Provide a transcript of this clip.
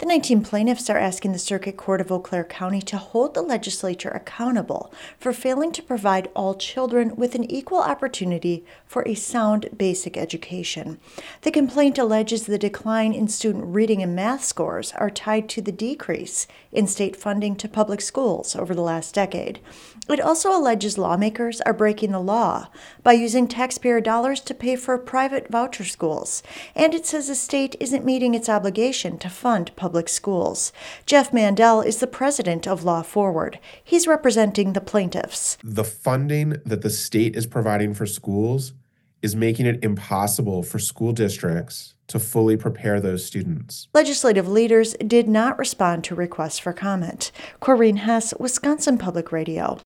The 19 plaintiffs are asking the Circuit Court of Eau Claire County to hold the legislature accountable for failing to provide all children with an equal opportunity for a sound basic education. The complaint alleges the decline in student reading and math scores are tied to the decrease in state funding to public schools over the last decade. It also alleges lawmakers are breaking the law by using taxpayer dollars to pay for private voucher schools, and it says the state isn't meeting its obligation to fund public schools. Jeff Mandel is the president of Law Forward. He's representing the plaintiffs. The funding that the state is providing for schools is making it impossible for school districts to fully prepare those students. Legislative leaders did not respond to requests for comment. Corrine Hess, Wisconsin Public Radio.